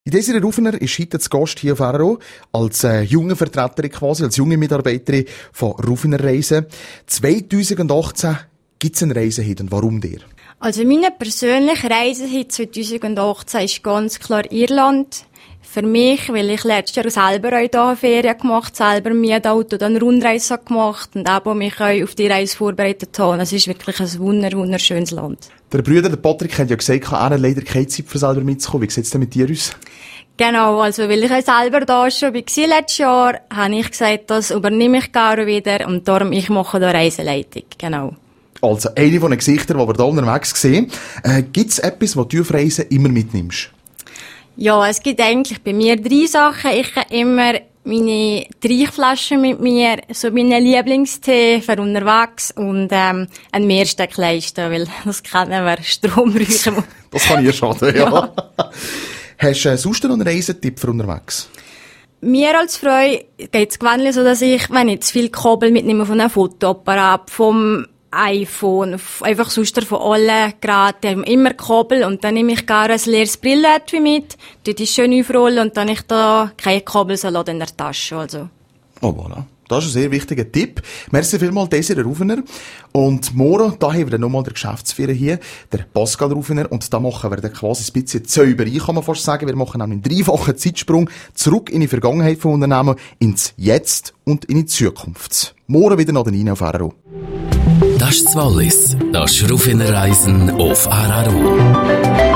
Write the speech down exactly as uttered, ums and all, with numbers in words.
In dieser Rufener ist heute zu Gast hier auf R R O als äh, junge Vertreterin quasi, als junge Mitarbeiterin von Rufener Reisen. zweitausendachtzehn gibt es eine Reise heute und warum dir? Also meine persönliche Reise heute zweitausendachtzehn ist ganz klar Irland. Für mich, weil ich letztes Jahr selber auch hier Ferien gemacht, selber Mietauto, dann Rundreise gemacht und auch mich auch auf die Reise vorbereitet habe. Es ist wirklich ein wunder, wunderschönes Land. Der Bruder, der Patrick, hat ja gesagt, er hat leider keine Zeit für selber mitzukommen. Wie sieht es denn mit dir aus? Genau, also weil ich auch selber da schon war letztes Jahr, habe ich gesagt, das übernehme ich gerne wieder und darum ich mache da Reiseleitung. Genau. Also, eine von den Gesichtern, die wir hier unterwegs sehen, äh, gibt es etwas, was du auf Reisen immer mitnimmst? Ja, es gibt eigentlich bei mir drei Sachen. Ich habe immer meine Trinkflaschen mit mir, so meinen Lieblingstee für unterwegs und ähm, ein Mehrsteckleisten, weil das kennen wir, Stromräuche. Das kann ich schon, ja. ja. Hast du äh, sonst noch einen Reisetipp für unterwegs? Mir als Frau geht es gewöhnlich so, dass ich, wenn ich zu viel Kabel mitnehme von einem Fotoapparat, vom iPhone, einfach sonst von allen Geräten, haben immer Kabel und dann nehme ich gerne ein leeres Brillenetui mit, tue die schön aufrollen und dann habe ich da keine Kabelsalat in der Tasche, also. Oh, voilà. Das ist ein sehr wichtiger Tipp. Merci vielmals, Desiree Rufener. Und morgen, da haben wir dann nochmal den Geschäftsführer hier, der Pascal Rufener, und da machen wir dann quasi ein bisschen Zauberei, kann man fast sagen. Wir machen einen dreifachen Zeitsprung zurück in die Vergangenheit von Unternehmen, ins Jetzt und in die Zukunft. Morgen wieder nach den Rein auf R R O. Das ist Wallis. Das ist Rufener Reisen auf R R O.